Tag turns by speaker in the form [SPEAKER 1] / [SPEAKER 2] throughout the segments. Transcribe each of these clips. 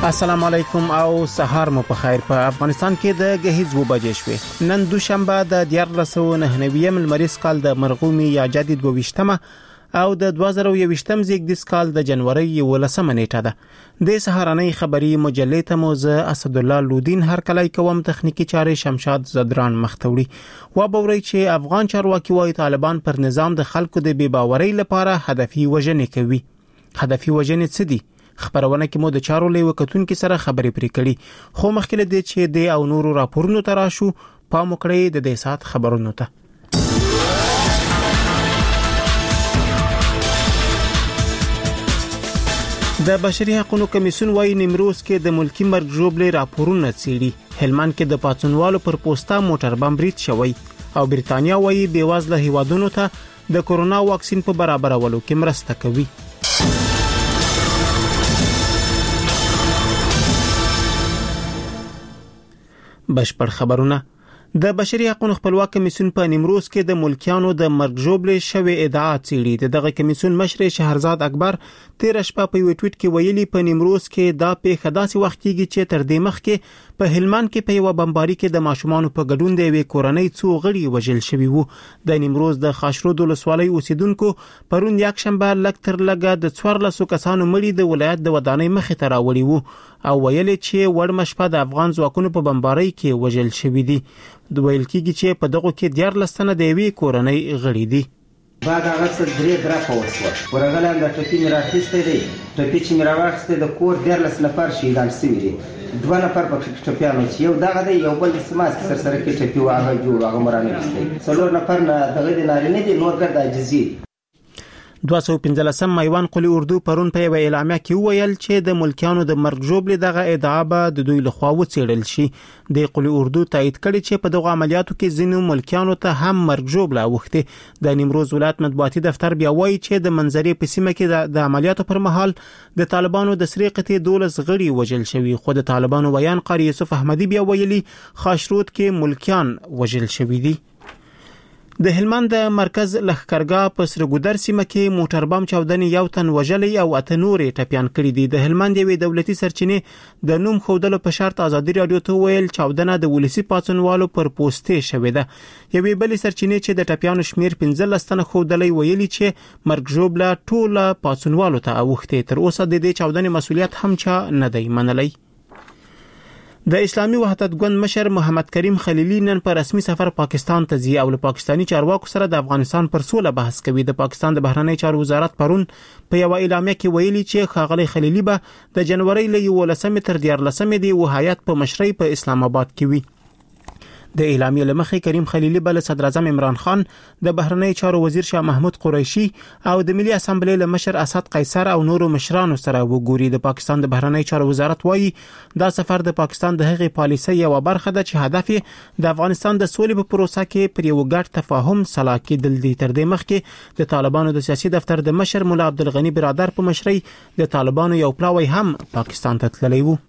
[SPEAKER 1] السلام علیکم او سهار مو په خیر. په افغانستان کې د غهیز و بجې شوې. نن دوشنبه د 1999 لمریز کال د مرغومي یا جدید 22مه او د 2021 زیږدیز کال د جنوري 11مه نیټه ده. د سهارنۍ خبري مجلې ته موزه اسد الله لودین هر کله کوم تخنیکی چارې شمشاد زدران مختوړي و بوري چې افغان چارواکي وايي طالبان پر نظام د خلکو د بے باورۍ لپاره هدفي وژنې کوي. هدفي وژنې څه دي؟ خبرونه کې مو د چارو له وکتونکو سره خبرې پرې کړې. خو مخکې له دې چې د او نورو راپورونو تراشو پام وکړئ د دې سات خبرونو ته. د بشري حقوقو کمیسیون وايي نیمروز کې د ملکی مرګ ژوبلې راپورونه څېړي. هلمند کې د پاتونوالو پر پوسټا موټر بم برید شوی او بریتانیا وايي بیوازله هیوادونو ته د کورونا واکسین په برابرولو کې مرسته کوي. بشپړ خبرونه. د بشري حقوقو خپلواک کمیسیون په نیمروز کې د ملکیانو د مرګ ژوبلې شوی ادعا څېړي. دغه کمیسیون مشر شهرزاد اکبر تیر شپه په یو ټویټ کې ویلي په نیمروز کې دا پیښه داسې وخت کېږي چې تر دې مخکې په هلمند کې په یو بمباري کې د ماشومان په ګډون د یوې کورنۍ څو غړي وژل شوي وو. د نیمروز د خاشرود ولسوالۍ اوسیدونکو پرون یک شنبه لږ تر لږه د 14 کسانو مړي د ولایت د ودانۍ مخې ته راوړي وو او ویل چې وړ مشپه د افغان ځواکونو په بمبارۍ کې وژل شوي دي. د ویل کېږي چې په دغه کې 14 تنه د یوې کورنۍ غړي دي.
[SPEAKER 2] بعد هغه څه درې درپه وسوه ورغله د ټپي میراثي دی ټپي چې میراثي د کور 14 نفر شهیدان شوي دي. 2 نفر په ټپيانو چې یو دغه دی یو بل د سماس کې سره کې ټپي واغه جوړ هغه مرانه دي. 3 نفر نه دغه د نارینه دي نور ګرد عاجزي. 215 میوان قلی اردو پرون په یو اعلامیه کې ویل چې د ملکیانو د مرګ ژوبلې دغه ادعا به د دوی لخوا وڅېړل شي. د قلی اردو تایید کړي چې په دغه عملیاتو کې ځینو ملکیانو ته هم مرګ ژوبله اوخته. د نیمروز ولایت مطبوعاتي دفتر بیا وایي چې د منځري په سیمه کې د عملیاتو پر مهال د طالبانو د سری قطې 12 غړي وژل شوي. خو د طالبانو ویان قاری یوسف احمدی بیا ویلي خاشرود کې ملکیان وژل شوي دي. د هلمند مرکز لخکرګا په سرګودر سیمه کې موټر بم چاودنې یو تن وژلې او اته نورې ټپيان کړي دي. د هلمند یوې دولتي سرچینې د نوم خودلو په شرط ازادي رادیو ته ویل چاودنه د ولسی پاتونوالو پر پوسټې شوې ده. یوې بلې سرچینې چې د ټپيانو شمیر 15 تنه خودلې ویلي چې مرګ ژوبله ټوله پاتونوالو ته اوخته. تر اوسه د دې چاودنې مسولیت هم چا نه دی منلی. د اسلامي وحدت ګوند مشر محمد کریم خلیلی نن په رسمي سفر پاکستان ته ځي او له پاکستانی چارواکو سره د افغانستان پر سوله بحث کوي. د پاکستان د بهرنی چارو وزارت پرون په یو اعلامیه کې ویلي چې ښاغلی خلیلی به د جنوري له 11 تر 14 دی وهایت په مشرۍ په اسلام آباد کې وي. د اعلامیې لمخې کریم خلیلی بل صدر اعظم عمران خان د بهرنی چارو وزیر شاه محمود قریشي او د ملي اسمبلی له مشر اسد قیصر او نورو مشرانو سره وګوري. د پاکستان د بهرنی چارو وزارت وایي دا سفر د پاکستان د هغې پالیسۍ یو برخه ده چې هدف د افغانستان د سولې په پروسه کې پر یو ګډ تفاهم سلا کېدل دي. تر دې مخکې د طالبانو د سیاسي دفتر د مشر مولا عبدالغنی برادر په مشرۍ د طالبانو یو پلاوی هم پاکستان ته تللی وو.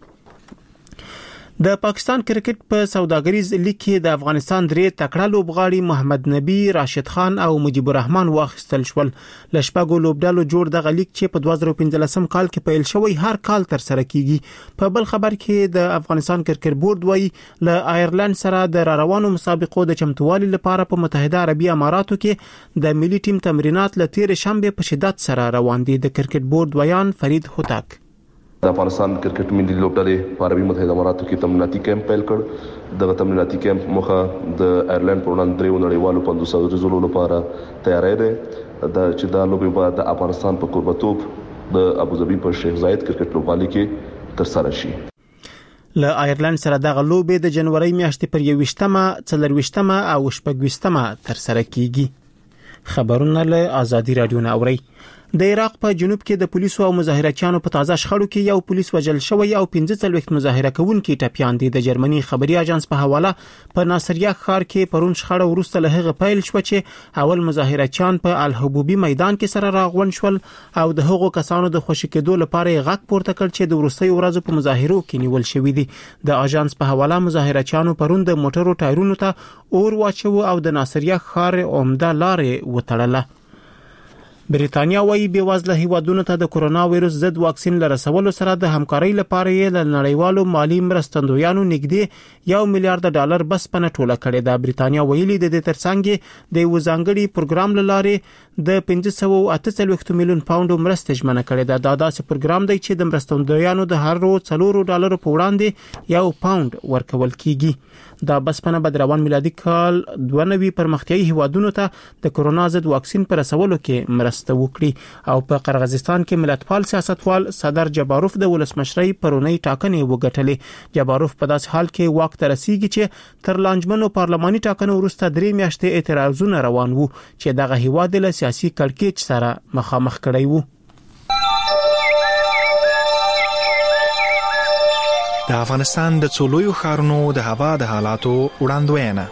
[SPEAKER 2] د پاکستان کرکټ په سوداګریز لیګ کې د افغانستان درې تکړه لوبغاړي محمد نبی، راشد خان او مجيب الرحمن واخیستل شول. لشپږو لوبډالو جوړ دغه لیګ چې په 2015 کال کې پیل شوی هر کال تر سره کیږي. په بل خبر کې د افغانستان کرکټ بورډ وايي له آیرلند سره د روانو مسابقو د چمتووالي لپاره په متحده عربي اماراتو کې د ملي ټیم تمرینات له تیر شنبه په شدت سره روان دي. د کرکټ بورډ ویان فرید هوتک
[SPEAKER 3] د افغانستان کرکټ ملي لوبډلې په عربي متحده اماراتو کې تمریناتي کیمپ پیل کړ. د تمریناتي کیمپ مخه د آیرلند پر وړاندې درې نړیوالو 500 ورځو لپاره تیاری دی. د چې دا لوبې به د افغانستان په کوربتوب د ابوظبي په شیخ زاید کرکټ لوبغالي کې تر سره شي.
[SPEAKER 1] له آیرلند سره دغه لوبې د جنوري میاشتې پر 21مه، 24مه او 26مه تر سره کیږي. خبرونه له آزادي رادیو نه اوري. د عراق په جنوب کې د پولیسو او مظاهرچیانو په تازه شخړو کې یو پولیس وژل شوی او 15 مظاهره کوونکي ټپيان دي. د جرمني خبري اژانس په حواله په ناصریه ښار کې پرون شخړه وروسته له هغه پیل شو چې اول مظاهرچیان په الحبوبي میدان کې سره راغون شول او د هغو کسانو د خوشی کېدو لپاره غږ پورته کړ چې د وروستي ورځو په مظاهرو کې نیول شوی دي. د اژانس په حواله مظاهرچیانو پرون د موټرو ټایرونو ته اور واچو او د ناصریه ښار عمده لارې وتړله. بریتانیا وايي بېوزله هیوادونو ته د کورونا وایروس ضد واکسین لرسولو سره د همکارۍ لپاره یې له نړیوالو مالی مرستندویانو نږدې $1 میلیارډ بسپنه ټوله کړې ده. بریتانیا ویلي د دې ترڅنګ د یو ځانګړي پروګرام لارې د 548 میلیون پاونډ مرسته ژمنه کړې ده. دا داسې پروګرام دی چې د مرستندویانو د هر روز $4 په وړاندې £1 ورکول کیږي. دا بسپنه به د روان میلادي کال 92 پرمختیايي هیوادونو ته د کورونا ضد واکسین پر رسولو کې مرسته وکړي. او په قرغیزستان کې ملتپال سیاستوال صدر جباروف د ولسمشرۍ پرونی ټاکنې وګټلې. جباروف په داسې حال کې واک ته رسیږي چې تر لانجمنو پارلماني ټاکنو وروسته 3 میاشتې اعتراضونه روان وو چې دغه هیواد له سیاسي کړکېچ سره مخامخ کړی وو.
[SPEAKER 4] د افغانستان د څولویو ښارونو د هوا د حالاتو وړاندوینه.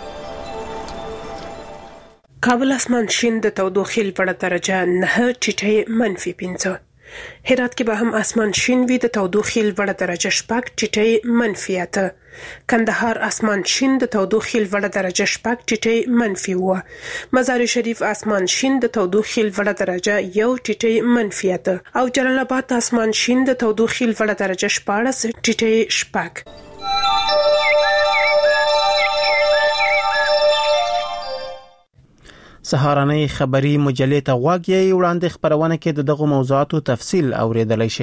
[SPEAKER 5] کابل اسمان شین د تودوخې لوړه درجه 9 ټیټه -5. هرات کې به هم اسمان شین وي د تودوخې لوړه درجه 6 ټیټه -8. کندهار اسمان شین د تودوخې لوړه درجه 6 ټیټه -1. مزار شریف اسمان شین د تودوخې لوړه درجه 1 ټیټه -8 او جلال آباد اسمان شین د تودوخې لوړه درجه 14 ټیټه 6.
[SPEAKER 1] سهارنۍ خبری مجلې ته غوږی وړاندې خبرونه کې د دغه موضوعاتو تفصیل اوریدلای شئ.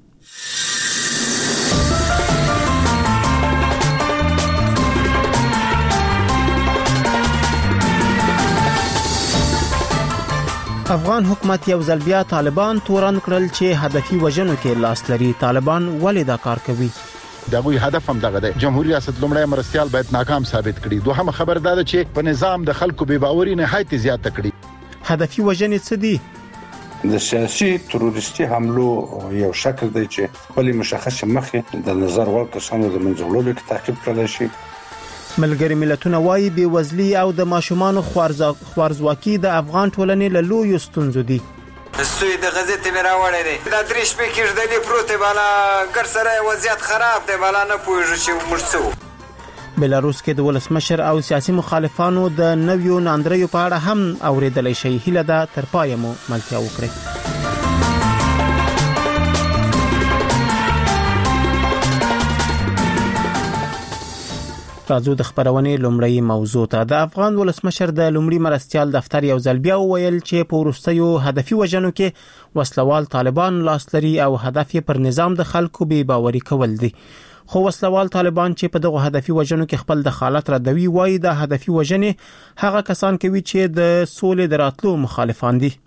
[SPEAKER 1] افغان حکومت یو ځل بیا طالبان تورن کړل چې هدفي وژنو کې لاس لري. طالبان ولې دا کار کوي؟
[SPEAKER 6] دغه هدف هم دغه دی. جمهوریت ریاست لومړی مرستيال باید ناکام ثابت کړي. دوهم خبر دا ده چې په نظام د خلکو بې باوري نهایت زیات کړي.
[SPEAKER 1] هدفي وژنې څه دي؟
[SPEAKER 7] د سیاسي تروریستي حملو یو شکل دی چې خپل مشخص مخې د نظر وړ کسانو د منځولو کې تعقیب کړل شي.
[SPEAKER 1] ملګری ملتونه وايي بېوزلي او د ماشومان خوارزواکي د افغان ټولنې له لویو ستونزو دي.
[SPEAKER 8] سوی د غزې میرا وړې دي دا درې شپې کې د دې پروت بالا ګر سره وضعیت خراب دی بالا نه پوهیږي چې مرڅو.
[SPEAKER 1] بلاروس کې د ولسمشر او سیاسي مخالفانو د نویو ناندریو په اړه هم اوریدلای شي. هیله ده تر پایه مو ملتیا وکړئ. راځو د خبرونې لومړی موضوع ته. د افغان ولسمشر د لومړي مرستيال دفتر یو ځل بیا وویل چې په وروستیو هدفي وژنو کې وسلوال طالبان لاس لري او هدف یې پر نظام د خلکو بې باوري کول دي. خو وسلوال طالبان چې په دغه هدفي وژنو کې خپل دخالت ردوي وایي د هدفي وژنې هغه کسان کوي چې د سولې د راتلو مخالفان دي.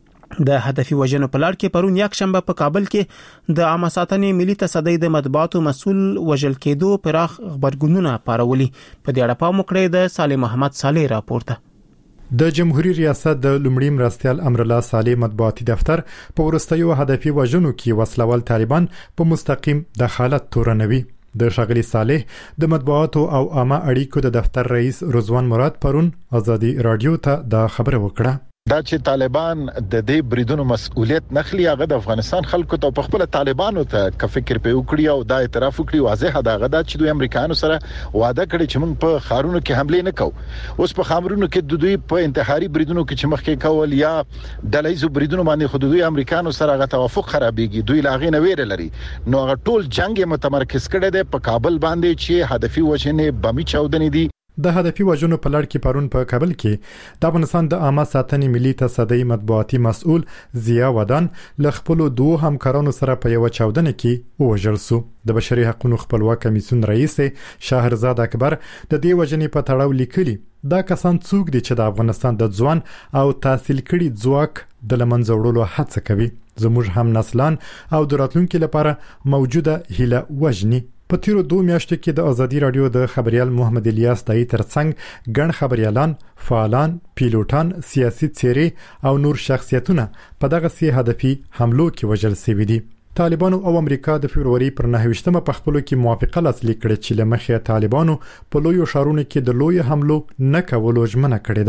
[SPEAKER 1] د هدفي وژنو په لړ کې پرون یک شنبه په کابل کې د عامه ساتنې ملي تصدۍ د مطبوعاتو مسول وژل کېدو پراخ خبرګونونه پارولي. په دې اړه پام وکړئ د صالح محمد صالح راپورته.
[SPEAKER 9] د جمهوریت ریاست د لومړي مرستيال امرالله صالح مطبوعاتي دفتر په ورستیو هدفي وژنو کې وسلوال طالبان په مستقیم دخالت تورنوي. د شغلی صالح د مطبوعاتو او عامه اړیکو د دفتر رئیس رضوان مراد پرون ازادي رادیو ته دا خبره وکړه.
[SPEAKER 6] دا چې طالبان د دې بریدونو مسؤلیت نخلي هغه د افغانستان خلکو ته په خپل طالبانو ته ک فکر په وکړي او دا اعتراف وکړي واضح دا غدا چې دوی امریکایانو سره وعده کړی چې موږ په خارونو کې حمله نه کوو. اوس په خامرونو کې دوی په انتحاري بریدونو کې چې مخکې کول یا ډلایزو بریدونو باندې خود دوی امریکایانو سره غو توافق خرابېږي. دوی لاغې نه ویره لري. نو هغه ټول جنگ متمرکز کړي دی په کابل باندې چې هدفي وژنې بمي چاودنې دي.
[SPEAKER 9] د هدفي وژنو په لړ کې پرون په کابل کې د افغانستان د عامه ساتنې ملي تصدۍ مطبوعاتي مسؤل ضیا ودان له خپل دوه همکارانو سره په یو چاودنه کې وژل شو. د بشري حقوقو خپلواک کمیسیون رئیس شهرزاد اکبر د دې وژنې په تړاو لیکلي دا کسان څوک دي چې د افغانستان د ځوان او تحصیل کړي ځواک د لمنځه وړلو هڅه کوي. زموږ هم نسلان او د راتلونکو لپاره موجوده هیله وژني. په تیرو 2 میاشتو کې د ازادي رادیو د خبريال محمد الیاس دای ترڅنګ ګڼ خبريالان، فعالان، پیلوټان، سیاسي څېرې او نور شخصیتونه په دغه سي هدفي حملو کې وژل شوي دي. طالبانو او امریکا د فبرवरी پر 9 په خپلو کې موافقه لاسلیک کړې چې لمخې طالبانو په لویو ښارونو کې د لوی حملو نه کولو ژمنه کړې ده.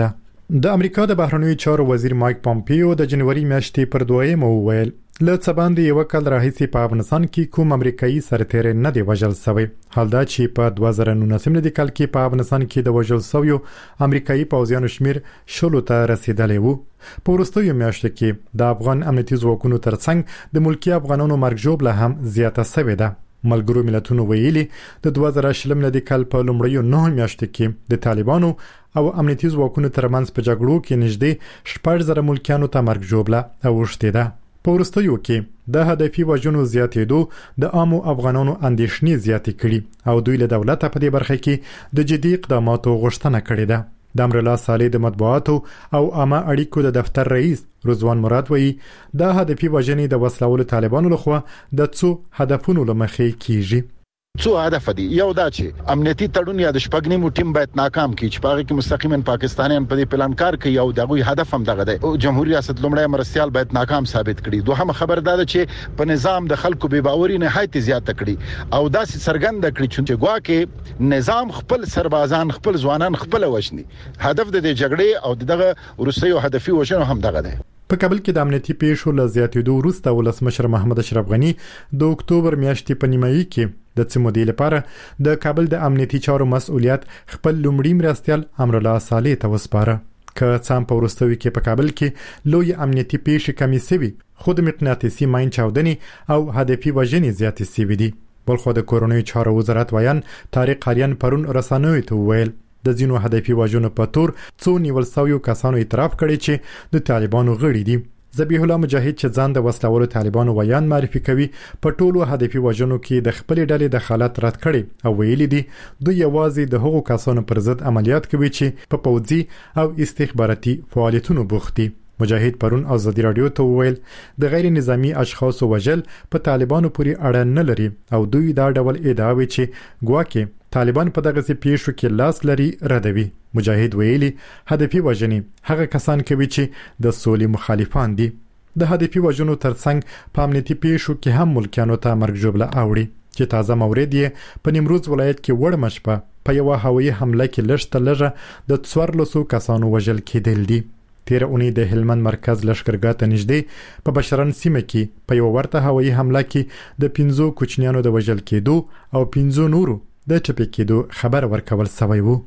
[SPEAKER 9] د امریکا د بهرنیو چارو وزیر مایک پامپیو د جنوري میاشتې پر 2 وویل له څه باندې یو کال راهیسې په افغانستان کې کوم امریکایي سرتیر نه دی وژل شوی. حال دا چې په 2019 کال کې په افغانستان کې د وژل شویو امریکایي پوځیانو شمیر 10 ته رسیدلی وو. په وروستیو میاشتو کې د افغان امنیتي ځواکونو ترڅنګ د ملکی افغانانو مرګ ژوبله هم زیاته شوې ده. ملګرو ملتونو ویلي د 2020 کال په لومړیو 9 میاشتو کې د طالبانو او امنیتي ځواکونو ترمنځ په جګړو کې نږدې 14,000 ملکیانو ته مرګ ژوبله اوښتې ده. په وروستیو کې د هدفي وژنو زیاتېدو د عامو افغانانو اندېښنې زیاتې کړي او دوی له دولت په دې برخه کې د جدي اقداماتو غوښتنه کړې ده. د امرالله صالح د مطبوعاتو او عامه اړیکو د دفتر رئیس رضوان مراد وایي د هدفي وژنې د وسلوالو طالبانو لخوا د څو هدفونو لمخې کیږي.
[SPEAKER 6] څو هدف دي. یو دا چې امنیتي تړون یا د شپږنیمو ټیم باید ناکام کړي چې په هغه کې مستقیما پاکستانیان په دې پلان کار کوي او دغه هدف هم دغه دی. جمهوریت ریاست لومړی مرستيال باید ناکام ثابت کړي. دوهمه خبر دا ده چې په نظام د خلکو بې باوري نهایت زیات کړي او داسې څرګند کړي چې ګواکې نظام خپل سربازان خپل ځوانان خپل وښني. هدف د جګړې او دغه روسیو هدفي وژنو هم دغه دی.
[SPEAKER 9] په کابل کې د امنیتي پیښو له زیاتېدو وروسته ولسمشر محمد اشرف غنی د اکتوبر میاشتې په نیمایي کې د څمودې لپاره د کابل د امنیتي چارو مسؤلیت خپل لومړي مرستيال امرالله صالح ته وسپاره. که څام په وروستیو کې په کابل کې لوی امنیتي پیښې کمی سوي خود مقناطیسي ماین چاودنې او هدفي وژنې زیاتې سوي دي. بلخو د کورونی چارو وزارت وایان طارق قاریان پرون رسنوي ته ویل د ځینو هدفي وژنو په تور څو نیول شویو کسانو اعتراف کړي چې د طالبانو غړي دي. ذبیح الله مجاهد چې ځان د وسلوالو طالبانو ویان معرفي کوي په ټولو هدفي وژنو کې د خپل ډلې دخالت رد کړي او ویلي دي دوی یوازې د هغو کسانو پر ضد عملیات کوي چې په پوځي او استخباراتي فعالیتونو بوخت دي. مجاهد پرون ازادي رادیو ته وویل د غیر نظامی اشخاصو وژل په طالبانو پورې اړه نه لري او دوی دا ډول ادعاوي چې ګواکې طالبان په دغه پیښو کې لاس لري ردوي. مجاهد ویلي هدفي وژنې هغه کسان کوي چې د سولې مخالفان دي. د هدفي وژنو ترڅنګ په امنیتي پیښو کې هم ملکیانو ته مرګ ژوبله اوړي چې تازه مورد یې په نیمروز ولایت کې وړ مشپه په یو هوایي حمله کې لږ تر لږه د 1400 کسانو وژل کېدل دي. تیر اونۍ د هلمند مرکز لشکرګاه ته نږدې په بشرن سیمه کې په یو ورته هوایي حمله کې د 15 کوچنیانو د وژل کېدو او 15 نورو د چپی کېدو خبر ورکول شوی وو.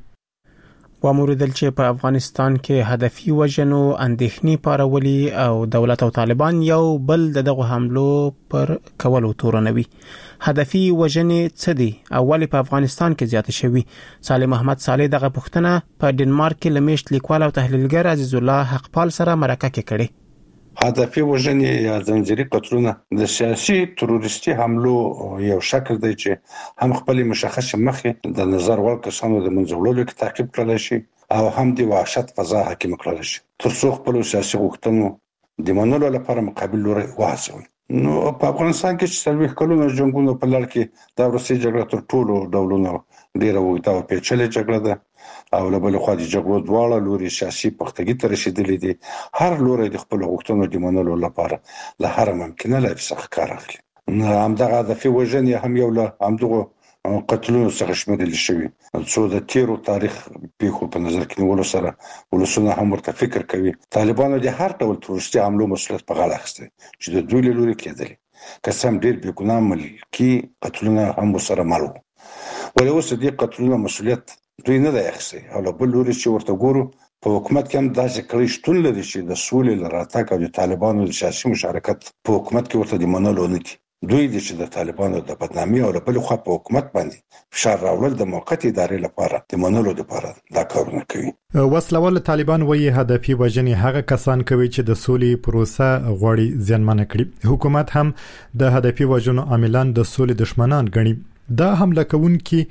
[SPEAKER 1] واموردل چې په افغانستان کې هدفي وژنو اندېښنې پارولي او دولت او طالبان یو بل دغه حملو پر کولو تورنوي. هدفي وژنې څه دي او ولې په افغانستان کې زیات شوي؟ صالح محمد صالح دغه پوښتنه په ډنمارک کې لمیشت لیکوال او تحلیلګر عزیز الله حقپال سره مرکه کې کړې.
[SPEAKER 7] هدفي وژنې یا ځنځيري قتلونه د سیاسي تروریستي حملو یو شکل دی چې هم خپل مشخص مخې د نظر وړ کسانو د منځولو کې تعقیب کړل شي او هم د وحشت فضا حاکم کړل شي ترڅو خپل سیاسي غوښتنو د منلو لپاره مقابل لوري وهڅوي. نو په افغانستان کې چې سلوي کلونو جنگونو په لړ کې د روسي جګړه تر ټولو ډولونو ډیره وګړه او پیچلې جګړه ده او له بل خوا د جګړو دواړه لوري سیاسي پختګي ته رسیدلې دي. هر لوري د خپل غوښتنو د منلو لپاره له هر ممکنه لارې څخه کار اخلي. همدغه هدفي وژنې هم یو له همدغه قتلونو څخه شمیرل شوی څو د تیرو تاریخ پیښو په نظر کې نیولو سره ولسونه هم ورته فکر کوي طالبانو د هر ډول تروریستي حملو مسؤلیت په غاړه اخیستی چې د دوی له لوري کېدل قسم ډیر بې ګناه ملکي قتلونه هم سره مالو ولې اوس دې قتلونه مسؤلیت دوی نه دی اخیستی او له بل لوري چې ورته ګورو په حکومت کې هم داسې کړي شتون لري چې د سولې لراتګ او د طالبانو د سیاسي مشارکت په حکومت کې ورته د منلو نه دي. دوی د طالبانو د بدنامي او بل خو په حکومت باندې فشار راوړل د موقت ادارې لپاره د منلو لپاره دا کارونه کوي.
[SPEAKER 9] وسلوال طالبان وایي هدفي وژنې هغه کسان کوي چې د سولې پروسه غواړي زیانمن کړي. حکومت هم د هدفي وژنو عاملان د سولې دشمنان ګڼي. دا حمله کوونکي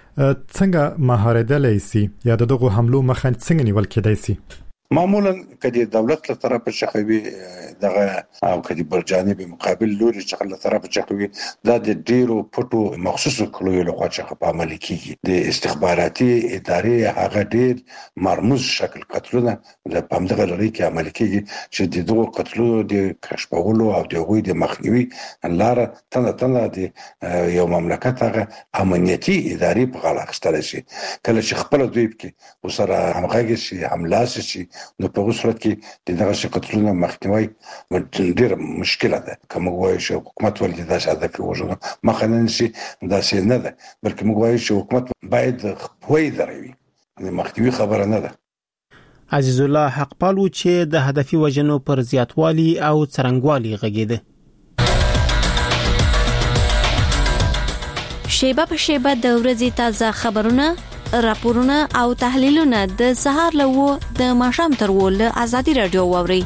[SPEAKER 9] څنګه مهاردلای سي یا دغه حملو مخه څنګه نیول کېدای سي؟
[SPEAKER 7] معمولا کدي دولت له طرفه شخوي دغه او کدي برجانب مقابل لوري چې له طرفه شخوي دا د ډیرو پټو مخصوصو کلوې له خوا چې په عمل کېږي د استخباراتي ادارې هغه ډیر مرموز شکل قتلونه د پامدغه لري کې عمل کېږي چې دغه قتلونو د کشفولو او دغه د مخنیوي لاره تنه د یو مملکت هغه امنیتي ادارې په غاړه اخیستل شي. کله چې خپل دوی کې وسره همغږي شي حمله شي نو په صورت کې دغه شقتونو مخنیوي ډېر مشکله ده. کوم وایي چې حکومت ولې دا هدف وژنه مخنه نشي دا څه نه ده، بلکې موږ وایو چې حکومت باید خپوي دروي، مخنیوي خبره نه ده.
[SPEAKER 1] عزیز الله حقپال و چې د هدفي وژنو پر زیاتوالي او څرنګوالي غږیده.
[SPEAKER 10] شیبه په شیبه د ورځې تازه خبرونه، راپورونه او تحلیلونه د سهار له د ماښام تر ول ازادي رادیو ووري.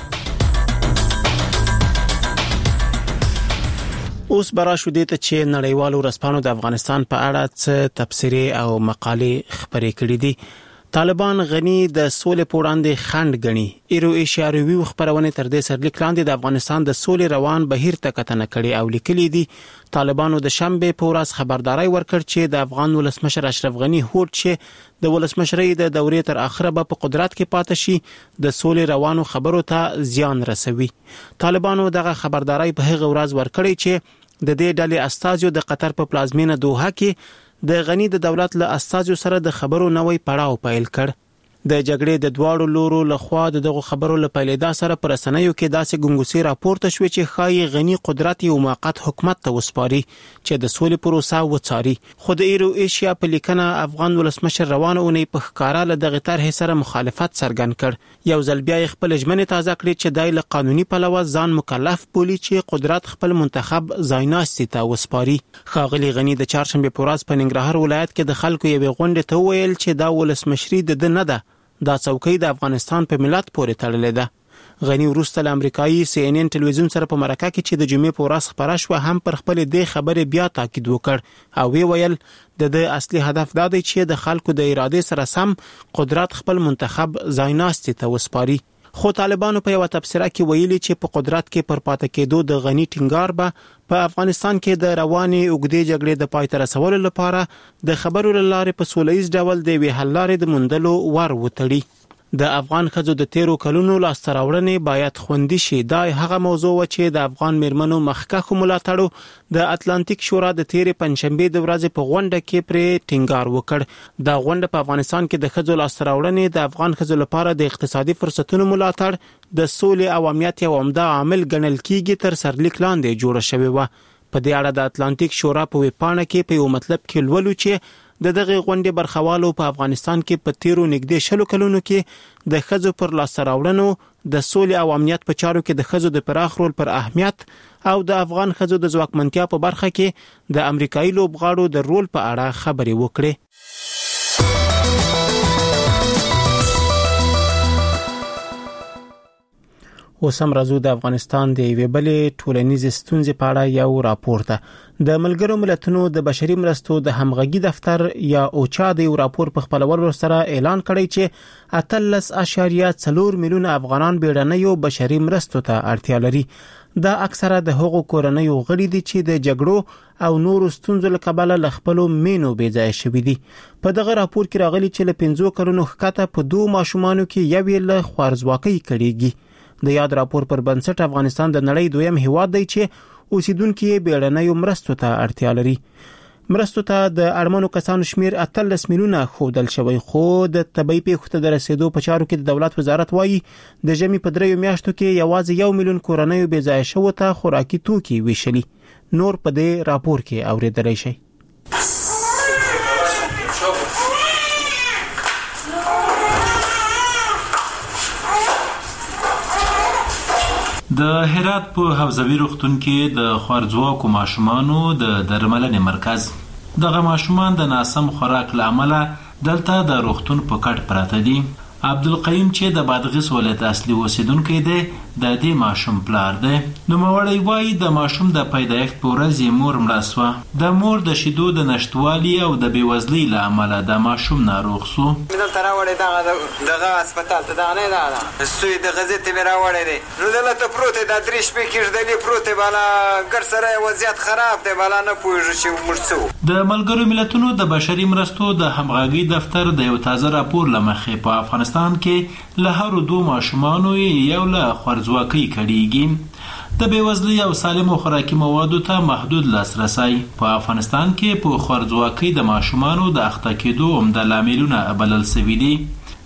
[SPEAKER 1] اوس برا شو دي ته چې نړیوالو رسپانو د افغانستان په اړه څه تبصرې او مقالې خبرې کړې دي. طالبان غني د سولې په وړاندې خنډ غني. ایرو ایشیاروي خبرونه تر دې سرلیک لاندې د افغانستان د سولې روان بهیر ته کتنه کړي او لیکلي دي طالبانو د شنبه په ورځ خبرداري ورکړ چې د افغان ولسمشر اشرف غني هوډ چې د ولسمشرۍ د دورې تر اخره به په قدرت کې پاتې شي د سولې روانو خبرو ته زیان رسوي. طالبانو دغه خبرداري په هغه ورځ ورکړي چې د دې ډلې استازو د قطر په پلازمینه دوحه کې د غني د دولت له استازو سره د خبرو نوې پړاو پیل کړ. د جګړې د دواړو لورو لخوا دغه خبرو له پیلېدا سره پر رسنیو کې داسې ګنګوسي راپورته شوې چې خای غني قدرت یو موقت حکومت ته وسپاري چې د سولې پروسه وڅاري. خو د ایرو ایشیا په لیکنه افغان ولسمشر روانه اونۍ په ښکارا له دغه طرح سره مخالفت څرګند کړ. یو ځل بیا خپل ژمنه تازه کړې چې دای له قانوني پلوه ځان مکلف بولي چې قدرت خپل منتخب ځایناستي ته وسپاري. خاغلی غني د چهارشنبه په ورځ په ننګرهار ولایت کې د خلکو یوې غونډې ته ویل چې دا ولسمشري د نه ده، دا څوکۍ د افغانستان په ملت پورې تړلې ده. غني وروسته له امریکایي CNN ټلویزیون سره په مرکه کې چې د جمعې په ورځ خبره شوه هم پر خپل دې خبرې بیا تاکید وکړ او ویل د اصلي هدف دا دی چې د خلکو د اراده سره سم قدرت خپل منتخب ځایناستي ته وسپاري. خو طالبانو په یو تبصره کې ویلي چې په قدرت کې پر پاتې کېدو د غني ټینګار به په افغانستان کې د رواني اوږدې جګړې د پای ته رسولو لپاره د خبرو لاره په سولهییز ډول د وی حل لارې د موندلو ور وتړي. د افغان خځو د 13 کلونو لاسته راوړنې باید خوندي شي. دا هغه موضوع و چې د افغان میرمنو مخکښو ملاتړو د اتلانتیک شورا د 13 پنځشنبه د ورځې په غونډه کې پر ټینګار وکړ. دا غونډه په افغانستان کې د خځو لاسته راوړنې د افغان خځو لپاره د اقتصادي فرصتونو ملاتړ د سولې او امنیت یو عمده عامل ګڼل کیږي تر سرلیک لاندې جوړه شوې و. په دې اړه د اتلانتیک شورا په ویبپاڼه کې په یو مطلب کې لولو چې دغه غونډې برخوالو په افغانستان کې په 13 نږدې 20 کلونو کې د خځو پر لاسته راوړنو د سولې او امنیت په چارو کې د خځو د پراخ رول پر اهمیت او د افغان خځو د ځواکمنتیا په برخه کې د امریکایي لوبغاړو د رول په اړه خبرې وکړې. اوس هم راځو د افغانستان د یوې بلې ټولنیزې ستونزې په اړه یو راپور ته. د ملګرو ملتونو د بشري مرستو د همغږي دفتر یا اوچا د یو راپور په خپلولو سره اعلان کړی چې 13.4 میلیونه افغانان بیړنیو بشري مرستو ته اړتیا لري. دا اکثره د هغو کورنیو غړي دي چې د جګړو او نورو ستونزو له کبله ل خپل مینو بې ځای شوي دي. په دغه راپور کې راغلي چې له 15 کلونو ښکته په 2 ماشومانو کې یو له خوارزواکۍ کړيږي. د یاد راپور پر بنسټ افغانستان د نړۍ دویم هیواد دی چې اوسیدونکو یې بیړنیو مرستو ته اړتیا لري. مرستو ته د اړمنو کسانو شمیر 13 میلیونه ښودل شوی، خو د طبي پیښو ته د رسیدو په چارو کې د دولت وزارت وایي د ژمي په 3 میاشتو کې یوازې 1 میلیون کورنیو بې ځای شوو ته خوراکي توکي ویشلي. نور په دې راپور کې اوریدلای شئ.
[SPEAKER 11] د هرات په حوزوي روغتون کې د خوارځواکو ماشومانو د درملنې مرکز. دغه ماشومان د ناسم خوراک له امله دلته د روغتون په کټ پراته دي. عبدالقیوم چې د بادغیس ولایت اصلي اوسیدونکی دی د دې ماشوم پلار دی. نوموړی وایي د ماشوم د پیدایښت په ورځ یې مور مړه سوه. د مور د شیدو د نشتوالي او د بېوزلۍ له امله د ماشوم ناروغ سو.
[SPEAKER 8] دلته راوړی دغه هسپتال ته دغه نه ده سوی د غزې ته مې راوړی دی. نو دلته پروت دی دا 3 شپې کېږدلې پروت دی بالا ګر سره یې وضعیت خراب دی بالا نه پوهېږو چې موږ څه.
[SPEAKER 11] د ملګرو ملتونو د بشري مرستو د همغږي دفتر د یو تازه راپور له مخې په افغانستان کې له هرو 2 ماشومانو یو له خوارځواکۍ کړيږي. د بېوزلۍ او سالمو خوراکي موادو ته محدود لاسرسی په افغانستان کې په خوارځواکۍ د ماشومانو د اخته کېدو عمده لاملونه بلل شوي دي.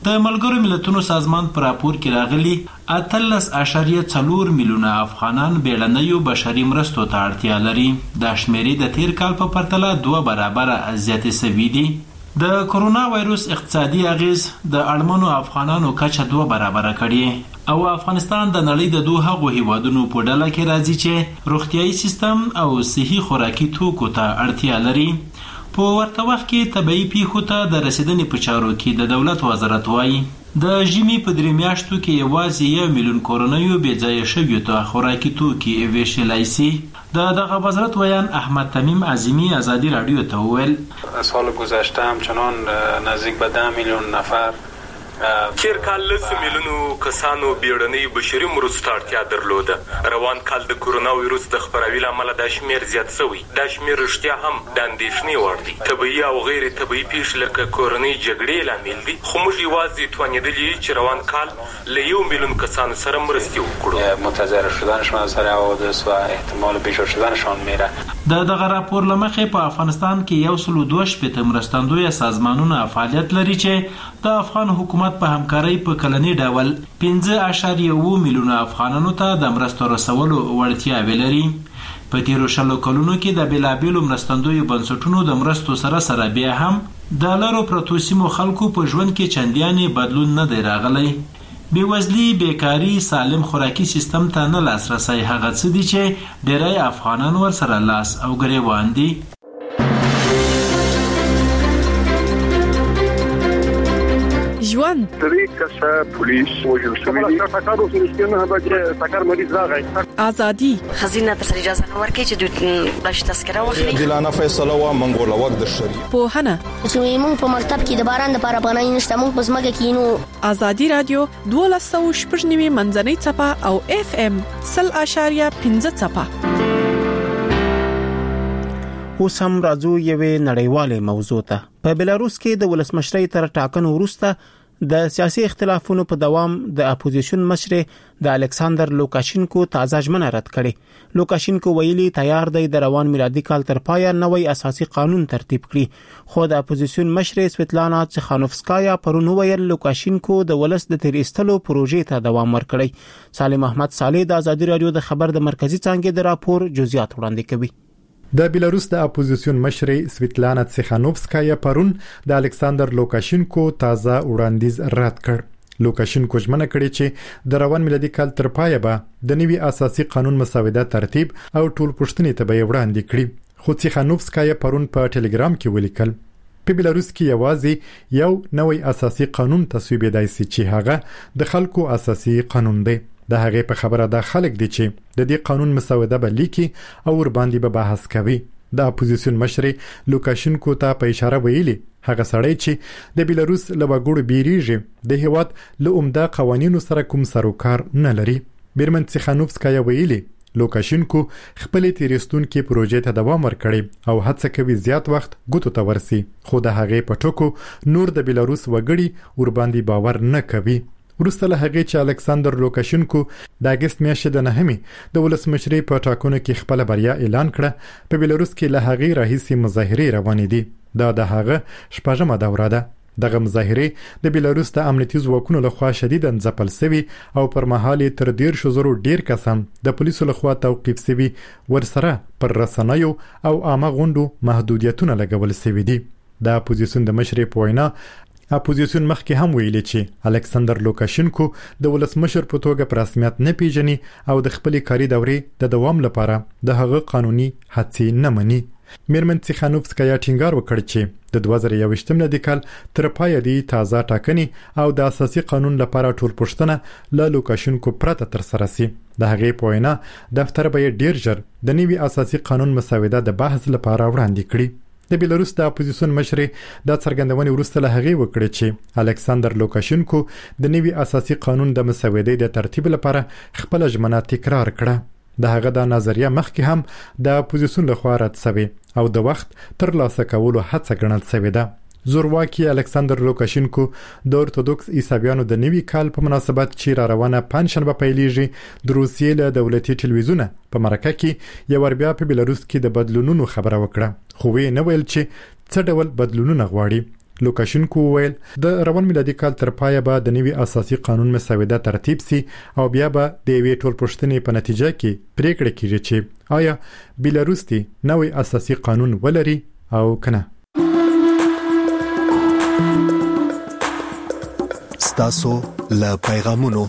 [SPEAKER 11] د ملګرو ملتونو سازمان پر راپور کې راغلي 13.4 میلیونه افغانان بیړنیو بشري مرستو ته اړتیا لري. دا شمیرې د تیر کال په پرتله 2 برابره زیاتې شوې دي. د کرونا وایروس اقتصادي اغیز د اړمنو افغانانو کچه 2 برابره کړې او افغانستان د نړۍ د 2 هغو هیوادونو په ډله کې راځي چې روغتیايي سیستم او صحي خوراکي توکو ته اړتیا لري. په ورته وخت کې طبيعي پیښو ته د رسیدنې په چارو کې د دولت وزارت وایي د ژمي په 3 میاشتو کې یوازې 1 میلیون کورنیو بې ځایه شویو ته خوراکي توکي ویشلای شي. دغه وزارت ویان احمد تمیم عظیمی آزادی رادیو ته وویل
[SPEAKER 12] سال گذشته همچنان نزدیک به 10 میلیون نفر
[SPEAKER 13] تیر کال 10 میلیونو کسانو بیړنۍ بشري مرستو ته اړتیا درلوده. روان کال د کرونا وایروس د خپراوي له امله دا شمیر زیات شوی. دا شمیر رښتیا هم د اندېښنې وړ دی. طبيعي او غیر طبيعي پیښې لکه کورنۍ جګړې لامل دي، خو موږ یوازې توانېدلي چې روان کال له 1 میلیون کسانو سره مرستې وکړو.
[SPEAKER 12] متضرر شدنشان از اثر حوادث و احتمال بیشتر شدنشان میره.
[SPEAKER 11] دغه راپور لمخې په افغانستان کې 122 مرستندوی سازمانونه فعالیت لري چې د افغان حکومت په همکارۍ په کلنی ډول 15.1 میلیونه افغانانو ته د مرستو رسولو وړتیا ولري. په تیرو 20 کلونو کې د بېلابېلو مرستندویو بنسټونو د مرستو سره بیا هم د لارو پرتو سیمو خلکو په ژوند کې چندیانې بدلون نه دی راغلی. بېوزلي، بیکاري، سالم خوراکي سیستم ته نه لاسرسی هغه څه دي چې ډېری افغانان ورسره لاس او ګریوان دي.
[SPEAKER 14] ژوند
[SPEAKER 15] درې کسه پولیس وژل شوي دي. ټکر وشو نه بچ ټکر مریض راغی.
[SPEAKER 14] ازادي
[SPEAKER 16] خزینه تر اجازه نه ورکړي چې دوی بلش تذکره واخلي.
[SPEAKER 17] جلانه فیصله وا منګول وخت د شری
[SPEAKER 14] په هنه
[SPEAKER 16] چې موږ په مکتب کې د باران لپاره پناه نشته، موږ په ځمکه کې نو.
[SPEAKER 14] ازادي رادیو 12.9 منځنۍ چپه او FM 0.5 چپه.
[SPEAKER 1] اوس هم راځو یوې نړیوالې موضوع ته. په بلاروس کې د ولسمشرۍ تر ټاکنو وروسته د سیاسي اختلافونو په دوام د اپوزیشن مشر د الکساندر لوکاشینکو تازه ژمنه رد کړې. لوکاشینکو ویلي تیار دی د روان میلادي کال تر پایه نوې اساسي قانون ترتیب کړي، خو د اپوزیشن مشر سویتلانا چخانوفسکایا پرون ویل لوکاشینکو د ولس د تیر ایستلو پروژې ته دوام ورکړي. سالم احمد صالح د آزادي رادیو د خبر د مرکزی څانګې د راپور جزئیات وړاندې کوي.
[SPEAKER 9] د بیلاروس د اپوزیسیون مشر سویتلانا تسخانوفسکایا پرون د الکساندر لوکاشینکو تازه وړاندیز رد کړ. لوکاشینکو ژمنه کړې چې د روان میلادي کال تر پایه به د نوي اساسي قانون مسوده ترتیب او ټول پوښتنې ته به وړاندې کړي. خو تسخانوفسکایا پرون په ټلګرام کې ولیکل په بیلاروس کې یوازې یو نوې اساسي قانون تصویبېدای شي چې هغه د خلکو اساسي قانون دی. د هغه په خبره د خلک دي چې د دې قانون مسوده به لیکي او ور باندې به بحث کوي. د اپوزیسیون مشر لوکاشینکو ته په اشاره ویلي هغه سړی چې د بیلاروس له وګړو بیریږي د هیواد له عمده قوانینو سره کوم سروکار نه لري. بیرمن تسخانوفسکایا ویلي لوکاشینکو خپل تیرستونکو پروژې ته دوام ورکړي او هڅه کوي زیات وخت ګوتو ته ورسي، خو د هغه په ټکو نور د بیلاروس وګړي ور باندې باور نه کوي. وروسته له هغې چې الکساندر لوکاشینکو د اگست میاشتې د 9 د ولسمشرۍ په ټاکنو کې خپل بریا اعلان کړه، په بیلاروس کې له هغې راهیسې مظاهرې روانې دي. دا د هغه شپږمه دوره ده. دغه مظاهرې د بیلاروس د امنیتي ځواکونو لخوا شدیداً ځپل شوي او پر مهال تر 100,000 ډیر کسان د پولیسو لخوا توقیف شوي، ورسره پر رسنیو او عامه غونډو محدودیتونه لګول شوي دي. د اپوزیسیون د مشر په وینا اپوزیسیون مخکې هم ویلي چې الکساندر لوکاشینکو د ولسمشر په توګه په رسمیت نه پیژني او د خپل کاري دورې د دوام لپاره د هغه قانوني هڅې نه مني. میرمن تسخانوفسکایا ټینګار وکړ چې د 2021 میلادي کال تر پایه دی تازه ټاکنې او د اساسي قانون لپاره ټول پوښتنه له لوکاشینکو پرته تر سره سي. د هغې په وینا دفتر به ډیر ژر د نوي اساسي قانون مسوده د بحث لپاره وړاندې کړي. د بیلاروس د اپوزیسیون مشر د څرګندونې وروسته له هغې وکړه چې الکساندر لوکاشینکو د نوي اساسي قانون د مسودې د ترتیب لپاره خپل ژمنه تکرار کړه. د هغه د نظریه مخکې هم د اپوزیسیون لخوا رد شوې او د وخت تر لاسه کولو هڅه ګڼل شوې ده. زورواکي الکساندر لوکاشینکو د اورتودوکس عیسویانو د نوي کال په مناسبت چې را روانه پنځشنبه پیلېږي د روسیې له دولتي ټلویزیون په مرکه کې یو بیا په بیلاروس کې د بدلونونو خبره وکړه، خو یې نه ویل چې څه ډول بدلونونه غواړي. لوکاشینکو ویل د روان میلادي کال تر پایه به د نوي اساسي قانون مسوده ترتیب سي او بیا به د یوې ټولپوښتنې په نتیجه کې پریکړه کیږي چې آیا بیلاروس دی نوي اساسي قانون ولري او کنه.
[SPEAKER 18] ستاسو له پیغامونو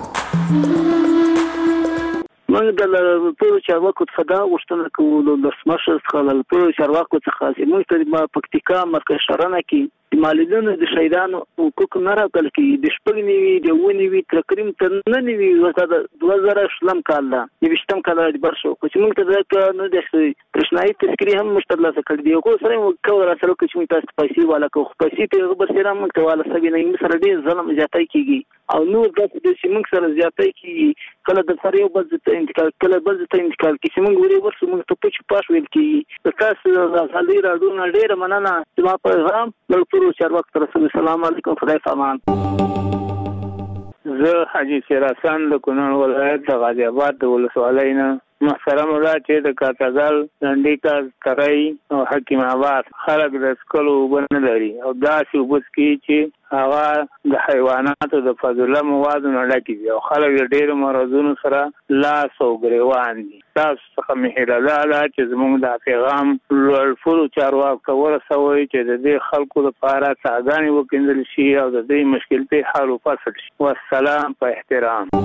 [SPEAKER 19] موږ د ټولو چارواکو څخه دا غوښتنه کوو د سمشر څخه د ټولو چارواکو څخه چې موږ ته د پکتیکا مرکز شرنه کې مالیدونو د شهیدانو حقوق نه راکړل کیږي د شپږ نیوي د ونیوي تقریم تر نه نیوي وساده 2000 کال دا د 20 کال د برشو چې موږ ته د نو د پرشنای تذکری هم مشترلا سکړ دی کو سره کول راځو چې موږ تاسو پیسې والا کو پیسې ته بر سره موږ ته والا سګي نه موږ سره ډیر ظلم زیاتای کیږي او نو د دې موږ سره زیاتای کیږي کله د سره یو بل ته انتقال کله بل ته انتقال کې موږ ورې ورسو موږ ته پچ پاش ویل کیږي تاسو غالي راډو نه ډیر مننه چې ما پیغام ټول چارواک تر السلام علیکم خدای پامان.
[SPEAKER 20] زه حاجی شیرحسن د کونړ ولایت د غازی آباد د ولسوالۍ نه محترم ولا چې د کاتګل لنډیکا کرای او حکیم آباد خلک د سکلو وبنه لري او داسې وبس کی چې هغه د حیواناتو د فاضله موادو نه ډکې دي او خلک ډېر مرزونو سره لاس او ګریوان دي. تاسو څخه مهیره ده چې زموږ د پیغام لوړ چارواکو ته ورسوي چې د دې خلکو لپاره څاګانې وکیندل شي او د دې مشکل ته حل وفصل شي. والسلام په احترام.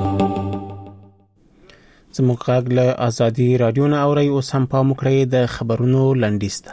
[SPEAKER 1] زموږ غږ له ازادي رادیو نه اوري او سم پام وکړئ د خبرونو لنډیسته.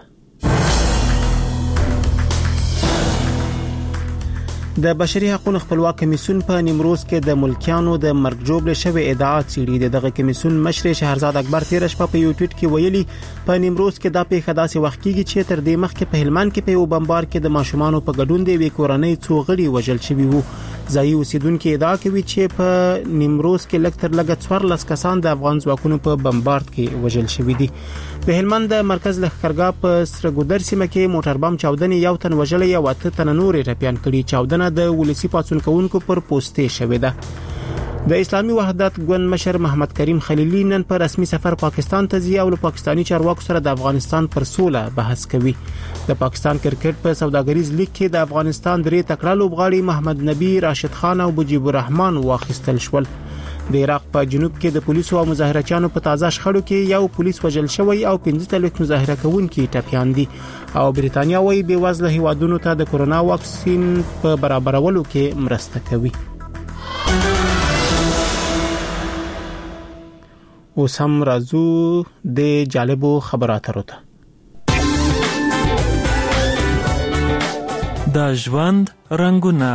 [SPEAKER 1] د بشري حقوقو خپلواک کمیسیون په نیمروز کې د ملکیانو د مرګ جوړ شوی ادعا چیرې دغه کمیسیون مشر شهرزاد اکبر تیر شپه په یو ټویټ کې ویلي په نیمروز کې دا پیښه داسې وخت کېږي چې تر دې مخکې په هلمند کې په یو بمبار کې د ماشومانو په ګډون دی کورنۍ څو غړي وژل شوي وو. ځایي اوسیدونکو ادعا کوي چې په نیمروز کې لکتر لګ 14 کسان د افغان ځواکونو په بمبارد کې وژل شوي دي. د هلمند مرکز لښکرګاه په سرګودر سیمه کې موټر بم چاودنې یو تن وژلې او 8 تن نور ټپيان کړي. چاودنه د ولسی پاتون کوونکو پر پوسټې شوې ده. د اسلامي وحدت ګوند مشر محمد کریم خلیلی نن پر رسمي سفر پاکستان ته ځي او له پاکستانی چارواکو سره د افغانستان پر سوله بحث کوي. د پاکستان کرکټ په سوداګریز لیگ کې د افغانستان درې تکړه لوبغاړي محمد نبی، راشد خان او مجيب الرحمن واخیستل شول. د عراق په جنوب کې د پولیسو او مظاهرچیانو په تازه شخړو کې یو پولیس وژل شوی او 15 مظاهره کوونکي ټپيان دي. او بریتانیا وايي بې وزله هیوادونو ته د کورونا واکسین په برابرولو کې مرسته کوي. اوس هم راځو د جالبو خبراتو ته.
[SPEAKER 21] د ژوند رنگونه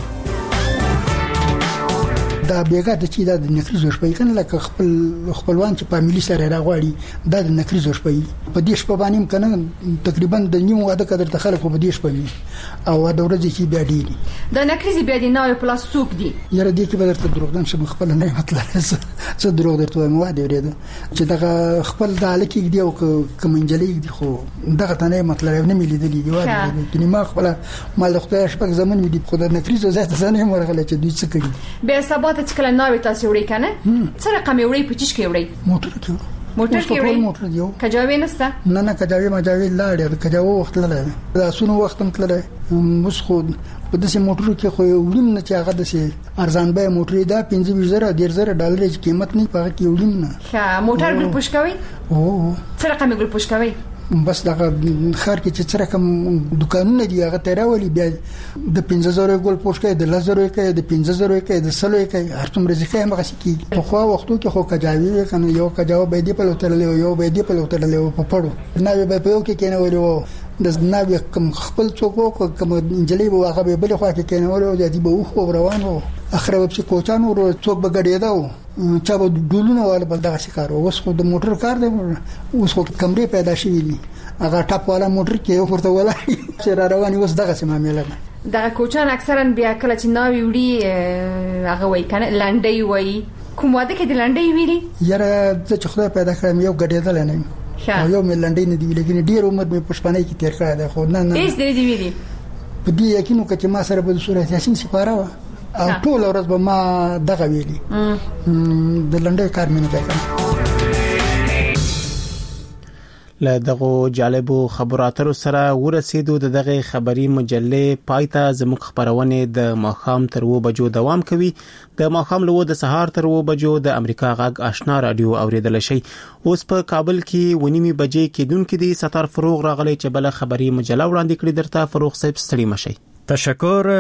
[SPEAKER 22] دا بیګا د چې د نکریزو شپې کنه لکه خپلوان چې فامیلی سره راغواړي د نکریزو شپې په دې شپه باندې کنه تقریبا د نیو واده قدر د خلکو په دې شپه او د ورځې چې بیا دی
[SPEAKER 23] د نکریزي بیا دی نو پلاس سوق دی
[SPEAKER 22] یاره دې کې بدرته دروغدان شم خپل نه مطلب څه دروغ درته مو واده ورېده چې دغه خپل د الکی دی او کومنجلې دی خو دغه تنه مطلب نه ملي دی واده کني ما خپل مال خدای شپه زمون دی خدای نکریزو زه ته نه مرغله چې دوی څه کوي
[SPEAKER 23] به سبا چې کله ناوي تاسو وړي کنه څه رقم وړي پچیش کې وړي موټر کې وړي
[SPEAKER 22] موټر دیو
[SPEAKER 23] کجاوي نسته
[SPEAKER 22] نه کجاوي مجاوي لاړ کجاو وخت لاله دا سونو وخت متله مس خو په دې موټر کې خو ولیم نه چې هغه د ارزان به موټر دا 15000 ډالر قیمت نه پاره کې ولیم نه
[SPEAKER 23] ښه موټر ګل پوښکوي او څه رقم ګل پوښکوي
[SPEAKER 22] بس دغه خار کې چې څه رقم دکانونه دی هغه تراولي بیا د 15000 ګول پوښکې د 1000 کې د 15000 کې د 100 کې هر څومره ځکه هم غسی کی خو وختو کې خو کجاوي کنه یو کجاو به دی په لوتل یو به دی په لوتل په پړو نه به په یو کې کنه ولو د ناوی کوم خپل څوک کوم انجلې به هغه به بل خو کې کنه ولو د دې به خو روانو اخر وب چې کوچانو ورو څوک بغړېداو چا به ډولونه والا بل دغه شکار اوس خو د موټر کار دی اوس خو کمرې پیدا شوې دي هغه ټاپ والا موټر کې ورته ولا چې رواني اوس دغه سم معاملې
[SPEAKER 23] دغه کوچان اکثرا بیا کله چې ناوی وړي هغه وای کنه لنډي وای کوم واده کې د لنډي ویلي
[SPEAKER 22] یاره چې خدای پیدا کړم یو غډېدل نه یو مې لنډي نه دی ویلي ډیر عمر مې پښپانې کې تیر کړی دی خو نه
[SPEAKER 23] هیڅ دی ویلي
[SPEAKER 22] په دې یقینو کې ما سره په صورت یاسین سپاره او ټول ورځ به ما دغه ویلي د لنډي کار مې نه کوي.
[SPEAKER 1] له دغه جالبو خبراتو سره ورسېدو دغه خبري مجلې پایته زموږ خبرونه د ماخام تر 2 بجو دوام کوي د ماخام له د سهار تر 2 بجو د امریکا غږ آشنا رادیو اوریدل شي اوس په کابل کې ونیمه بجې کې دونکو دي ستار فروغ راغلي چې بل خبري مجله وړاندې کړي درته فروغ صاحب ستړي مشي
[SPEAKER 2] تشکر